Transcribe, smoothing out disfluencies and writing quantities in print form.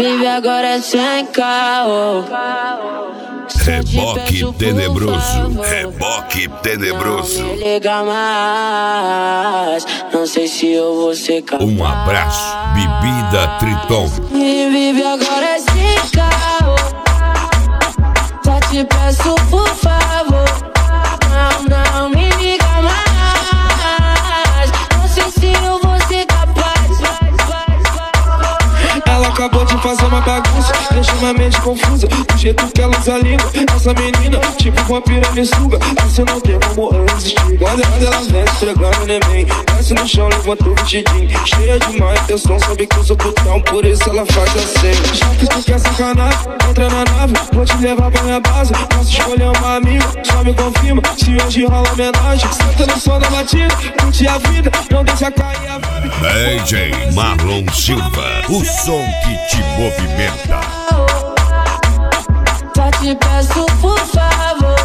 Vive agora sem carro. Reboque tenebroso, reboque tenebroso. Não me liga mais, não sei se eu vou ser capaz. Um abraço, Bebida Triton. E vive agora sem carro. Só te peço por favor, não me liga mais, não sei se eu vou ser capaz. Ela acabou de fazer uma bagunça, deixa minha mente confusa. Do jeito que ela usa a língua, essa menina, tipo vampira me suga. Você não tem como resistir. Quando ela vem esfregando neném, desce no chão, levanta o vestidinho. Cheia de má intenção, sabe que eu sou putão, por isso ela faz assim. Já que tu quer sacanagem, entra na nave, vou te levar pra minha base. Posso escolher uma amiga, só me confirma se hoje rola homenagem. Senta no som da batida, curte a vida, não deixa cair a vibe. DJ Marlon Silva, o som que te movimenta. Só te peço por favor,